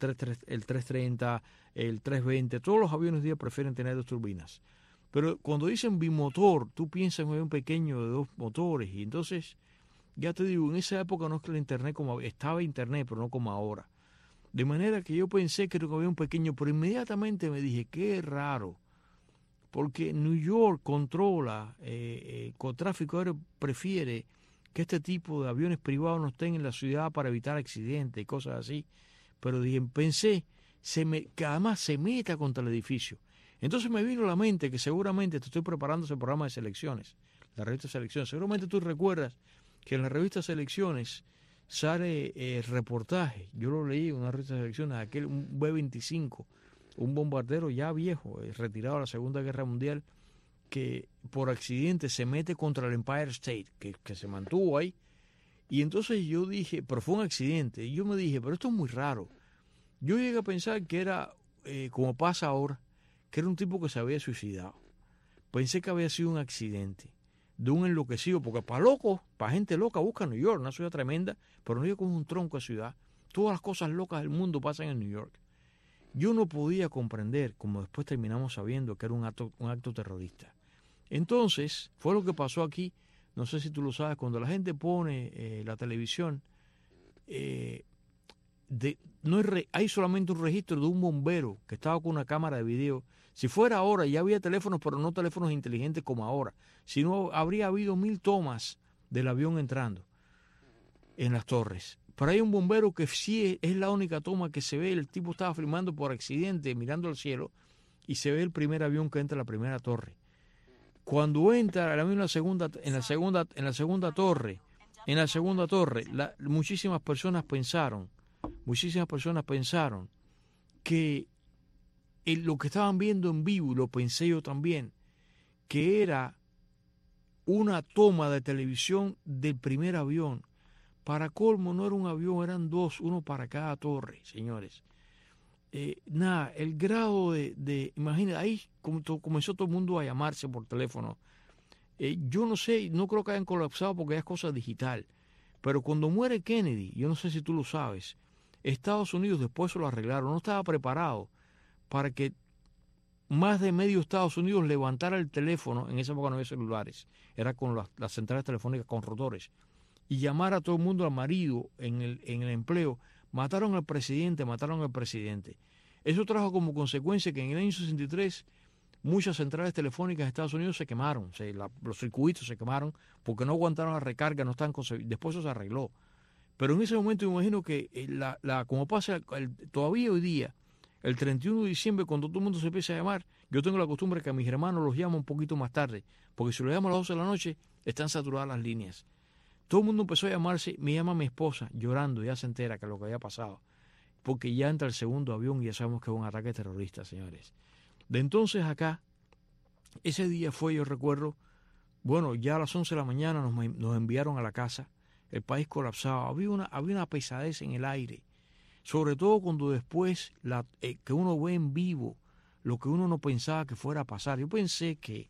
330, el 320. Todos los aviones hoy día prefieren tener 2 turbinas. Pero cuando dicen bimotor, tú piensas en un avión pequeño de 2 motores. Y entonces, ya te digo, en esa época no es que el internet estaba internet, pero no como ahora. De manera que yo pensé que era un avión pequeño, pero inmediatamente me dije, qué raro. Porque New York controla, con tráfico aéreo prefiere que este tipo de aviones privados no estén en la ciudad para evitar accidentes y cosas así. Pero pensé que además se meta contra el edificio. Entonces me vino a la mente que seguramente te estoy preparando ese programa de selecciones, la revista Selecciones. Seguramente tú recuerdas que en la revista Selecciones sale reportaje. Yo lo leí en una revista de Selecciones, un B-25, un bombardero ya viejo, retirado de la Segunda Guerra Mundial, que por accidente se mete contra el Empire State, que se mantuvo ahí. Y entonces yo dije, pero fue un accidente. Y yo me dije, pero esto es muy raro. Yo llegué a pensar que era, como pasa ahora, que era un tipo que se había suicidado. Pensé que había sido un accidente de un enloquecido, porque para locos, para gente loca, busca New York, una ciudad tremenda, pero New York es un tronco de ciudad. Todas las cosas locas del mundo pasan en New York. Yo no podía comprender, como después terminamos sabiendo, que era un acto terrorista. Entonces, fue lo que pasó aquí, no sé si tú lo sabes, cuando la gente pone la televisión, hay solamente un registro de un bombero que estaba con una cámara de video. Si fuera ahora, ya había teléfonos, pero no teléfonos inteligentes como ahora. Si no, habría habido 1000 tomas del avión entrando en las torres. Pero hay un bombero que sí es la única toma que se ve. El tipo estaba filmando por accidente, mirando al cielo, y se ve el primer avión que entra a la primera torre. Cuando entra el avión en la segunda torre, muchísimas personas pensaron que lo que estaban viendo en vivo, y lo pensé yo también, que era una toma de televisión del primer avión. Para colmo, no era un avión, eran 2, uno para cada torre, señores. El grado imagínate, ahí comenzó todo el mundo a llamarse por teléfono. Yo no sé, no creo que hayan colapsado porque es cosa digital. Pero cuando muere Kennedy, yo no sé si tú lo sabes, Estados Unidos después se lo arreglaron, no estaba preparado para que más de medio Estados Unidos levantara el teléfono. En esa época no había celulares, era con las centrales telefónicas con rotores, y llamar a todo el mundo, al marido en el empleo, Mataron al presidente. Eso trajo como consecuencia que en el año 63 muchas centrales telefónicas de Estados Unidos se quemaron, los circuitos se quemaron porque no aguantaron la recarga, no estaban concebidos. Después eso se arregló. Pero en ese momento me imagino que como pasa todavía hoy día, el 31 de diciembre, cuando todo el mundo se empieza a llamar, yo tengo la costumbre que a mis hermanos los llamo un poquito más tarde, porque si los llamo a las 12 de la noche, están saturadas las líneas. Todo el mundo empezó a llamarse, me llama mi esposa, llorando, ya se entera que lo que había pasado, porque ya entra el segundo avión y ya sabemos que es un ataque terrorista, señores. De entonces acá, ese día fue, yo recuerdo, bueno, ya a las 11 de la mañana nos enviaron a la casa, el país colapsaba, había una pesadez en el aire, sobre todo cuando después que uno ve en vivo lo que uno no pensaba que fuera a pasar. Yo pensé que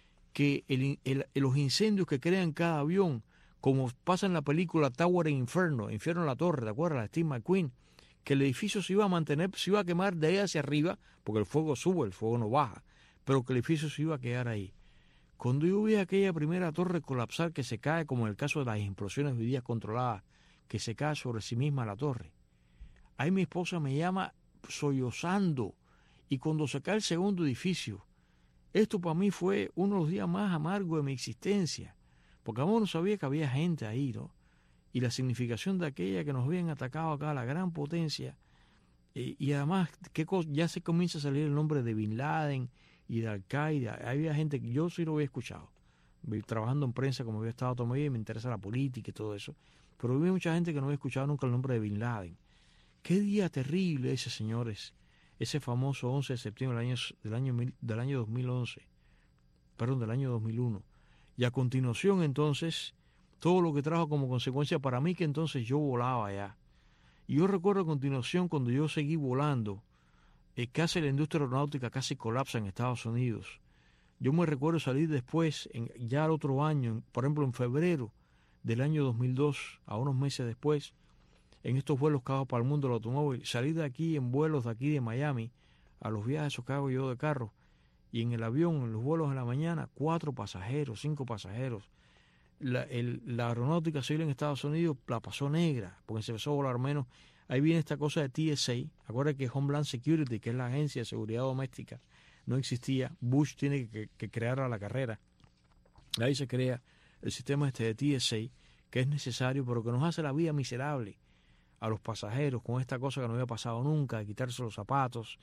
los incendios que crean cada avión, como pasa en la película Tower en Infierno en la Torre, ¿te acuerdas? De Steve McQueen, que el edificio se iba a mantener, se iba a quemar de ahí hacia arriba, porque el fuego sube, el fuego no baja, pero que el edificio se iba a quedar ahí. Cuando yo vi aquella primera torre colapsar que se cae, como en el caso de las explosiones hoy día controladas, que se cae sobre sí misma la torre, ahí mi esposa me llama sollozando, y cuando se cae el segundo edificio, esto para mí fue uno de los días más amargos de mi existencia, porque aún no sabía que había gente ahí, ¿no? Y la significación de aquella que nos habían atacado acá, la gran potencia, y además ya se comienza a salir el nombre de Bin Laden y de Al-Qaeda. Había gente que yo sí lo había escuchado, trabajando en prensa como había estado toda mi vida, y me interesa la política y todo eso, pero había mucha gente que no había escuchado nunca el nombre de Bin Laden. Qué día terrible ese, señores, ese famoso 11 de septiembre del año 2011, perdón, del año 2001. Y a continuación, entonces, todo lo que trajo como consecuencia para mí, que entonces yo volaba allá. Y yo recuerdo a continuación, cuando yo seguí volando, casi la industria aeronáutica casi colapsa en Estados Unidos. Yo me recuerdo salir después, ya el otro año, por ejemplo en febrero del año 2002, a unos meses después, en estos vuelos que hago para el mundo del automóvil, salir de aquí en vuelos de aquí de Miami, a los viajes que hago yo de carro, y en el avión, en los vuelos de la mañana, 4 pasajeros, 5 pasajeros. La aeronáutica civil en Estados Unidos la pasó negra, porque se empezó a volar menos. Ahí viene esta cosa de TSA. Acuérdate que Homeland Security, que es la agencia de seguridad doméstica, no existía. Bush tiene que crearla a la carrera. Ahí se crea el sistema de TSA, que es necesario, pero que nos hace la vida miserable a los pasajeros con esta cosa que no había pasado nunca, de quitarse los zapatos.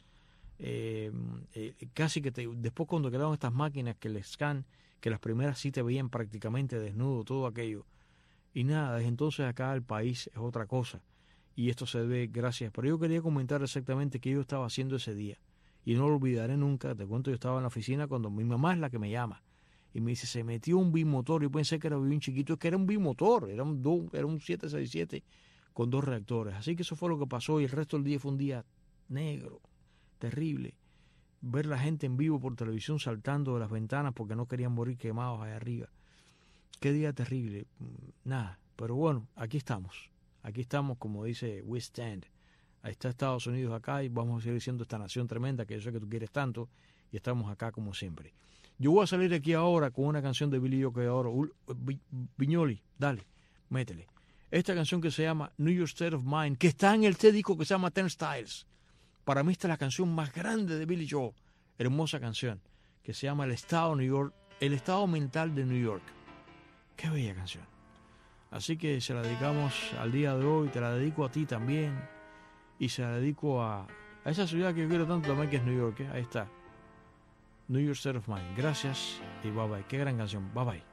Casi que después cuando crearon estas máquinas que les scan, que las primeras sí te veían prácticamente desnudo, todo aquello, y nada, desde entonces acá el país es otra cosa, y esto se debe gracias. Pero yo quería comentar exactamente qué yo estaba haciendo ese día, y no lo olvidaré nunca. Te cuento, yo estaba en la oficina cuando mi mamá es la que me llama y me dice, se metió un bimotor. Yo pensé que era un chiquito, es que era un bimotor, era un 767 con 2 reactores. Así que eso fue lo que pasó, y el resto del día fue un día negro, terrible. Ver la gente en vivo por televisión saltando de las ventanas porque no querían morir quemados allá arriba. Qué día terrible. Nada, pero bueno, aquí estamos, como dice We Stand. Ahí está Estados Unidos acá, y vamos a seguir siendo esta nación tremenda que yo sé que tú quieres tanto, y estamos acá como siempre. Yo voy a salir aquí ahora con una canción de Billy Joe que ahora, Viñoli, dale, métele. Esta canción que se llama New York State of Mind, que está en el disco que se llama Turnstiles. Para mí esta es la canción más grande de Billy Joe. Hermosa canción, que se llama El Estado de New York, el estado mental de New York. Qué bella canción. Así que se la dedicamos al día de hoy, te la dedico a ti también, y se la dedico a esa ciudad que yo quiero tanto también, que es New York. Ahí está, New York State of Mind. Gracias y bye bye. Qué gran canción. Bye bye.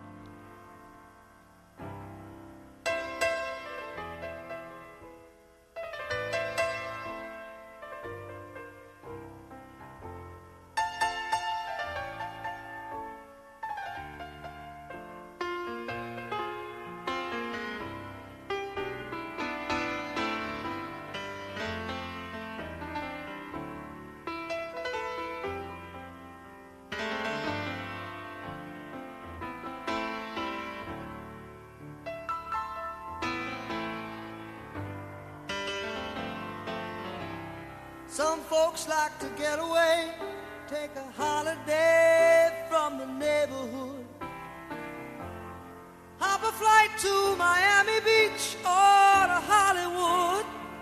Some folks like to get away, take a holiday from the neighborhood, hop a flight to Miami Beach or to Hollywood.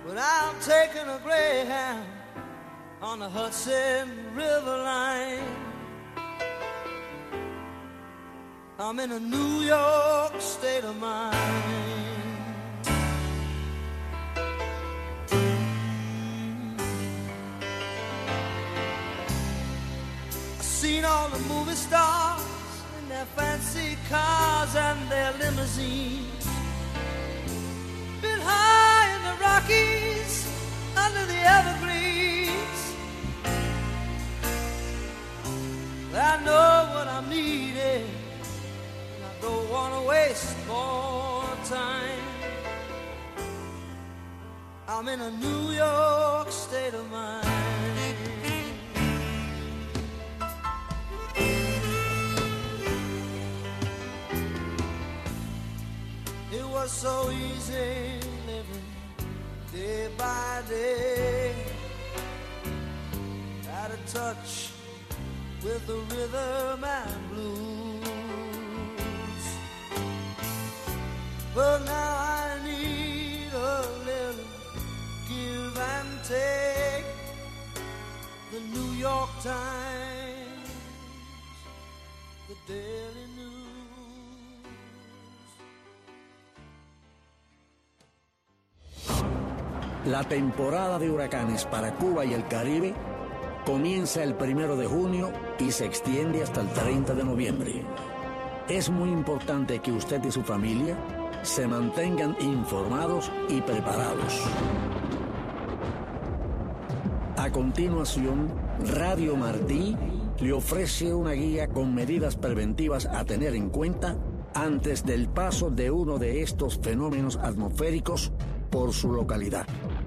But I'm taking a Greyhound on the Hudson River line. I'm in a New York state of mind. I've seen all the movie stars in their fancy cars and their limousines. Been high in the Rockies, under the evergreens. I know what I'm needing, and I don't want to waste more time. I'm in a New York state of mind. It was so easy living day by day, out of touch with the rhythm and blues. But now I need a little give and take. The New York Times, the Daily News. La temporada de huracanes para Cuba y el Caribe comienza el 1 de junio y se extiende hasta el 30 de noviembre. Es muy importante que usted y su familia se mantengan informados y preparados. A continuación, Radio Martí le ofrece una guía con medidas preventivas a tener en cuenta antes del paso de uno de estos fenómenos atmosféricos por su localidad.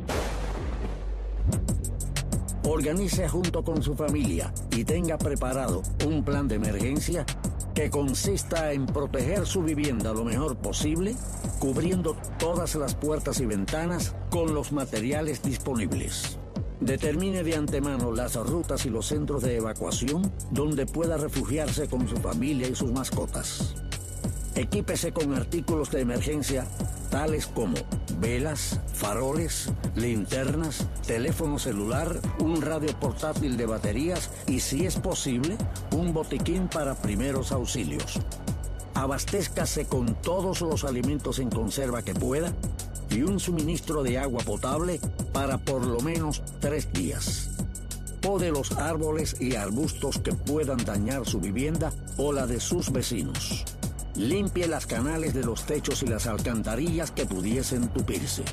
Organice junto con su familia y tenga preparado un plan de emergencia que consista en proteger su vivienda lo mejor posible, cubriendo todas las puertas y ventanas con los materiales disponibles. Determine de antemano las rutas y los centros de evacuación donde pueda refugiarse con su familia y sus mascotas. Equípese con artículos de emergencia tales como velas, faroles, linternas, teléfono celular, un radio portátil de baterías y, si es posible, un botiquín para primeros auxilios. Abastézcase con todos los alimentos en conserva que pueda y un suministro de agua potable para por lo menos 3 días. Pode los árboles y arbustos que puedan dañar su vivienda o la de sus vecinos. Limpie las canales de los techos y las alcantarillas que pudiesen tupirse.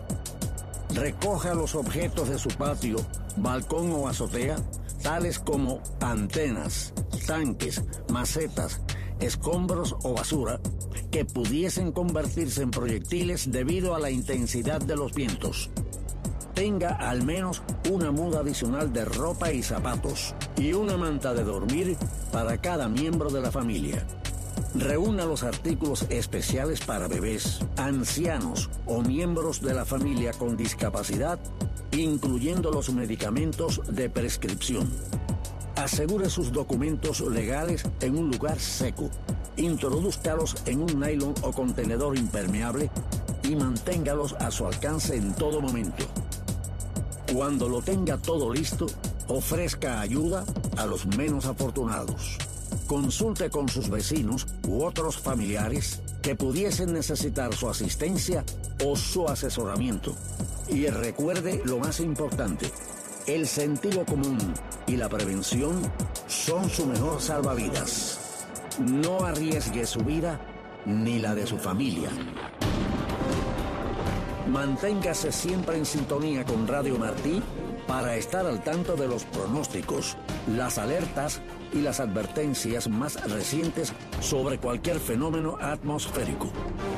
Recoja los objetos de su patio, balcón o azotea, tales como antenas, tanques, macetas, escombros o basura, que pudiesen convertirse en proyectiles debido a la intensidad de los vientos. Tenga al menos una muda adicional de ropa y zapatos y una manta de dormir para cada miembro de la familia. Reúna los artículos especiales para bebés, ancianos o miembros de la familia con discapacidad, incluyendo los medicamentos de prescripción. Asegure sus documentos legales en un lugar seco. Introdúzcalos en un nylon o contenedor impermeable y manténgalos a su alcance en todo momento. Cuando lo tenga todo listo, ofrezca ayuda a los menos afortunados. Consulte con sus vecinos u otros familiares que pudiesen necesitar su asistencia o su asesoramiento. Y recuerde lo más importante: el sentido común y la prevención son su mejor salvavidas. No arriesgue su vida ni la de su familia. Manténgase siempre en sintonía con Radio Martí para estar al tanto de los pronósticos, las alertas y las advertencias más recientes sobre cualquier fenómeno atmosférico.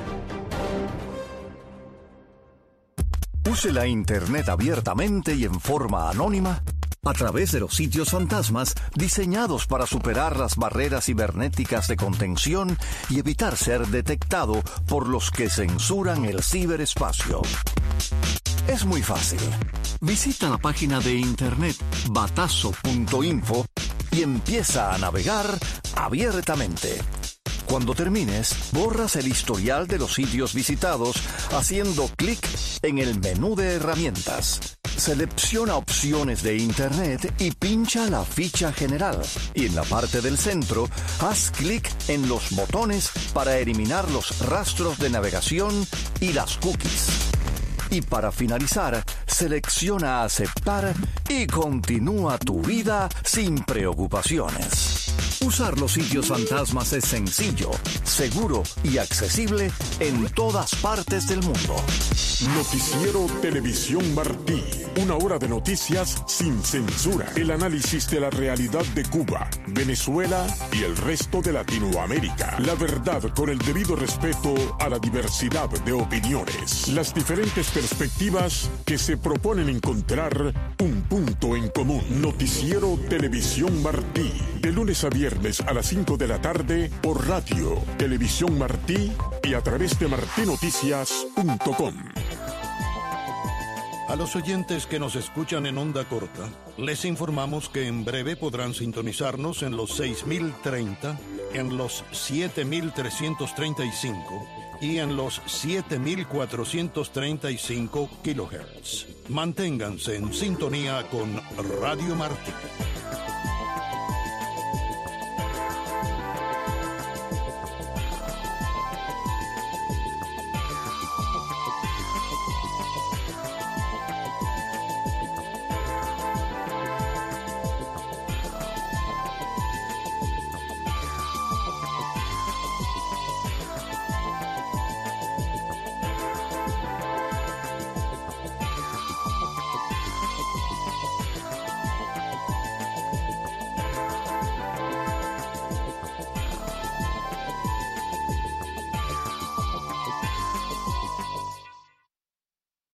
Use la Internet abiertamente y en forma anónima a través de los sitios fantasmas diseñados para superar las barreras cibernéticas de contención y evitar ser detectado por los que censuran el ciberespacio. Es muy fácil. Visita la página de internet batazo.info y empieza a navegar abiertamente. Cuando termines, borras el historial de los sitios visitados haciendo clic en el menú de herramientas. Selecciona opciones de Internet y pincha la ficha general. Y en la parte del centro, haz clic en los botones para eliminar los rastros de navegación y las cookies. Y para finalizar, selecciona aceptar y continúa tu vida sin preocupaciones. Usar los sitios fantasmas es sencillo, seguro y accesible en todas partes del mundo. Noticiero Televisión Martí. Una hora de noticias sin censura. El análisis de la realidad de Cuba, Venezuela y el resto de Latinoamérica. La verdad con el debido respeto a la diversidad de opiniones. Las diferentes perspectivas que se proponen encontrar un punto en común. Noticiero Televisión Martí. De lunes a viernes a las 5 de la tarde por Radio Televisión Martí y a través de martinoticias.com. A los oyentes que nos escuchan en onda corta, les informamos que en breve podrán sintonizarnos en los 6030, en los 7335 y en los 7435 kHz. Manténganse en sintonía con Radio Martí.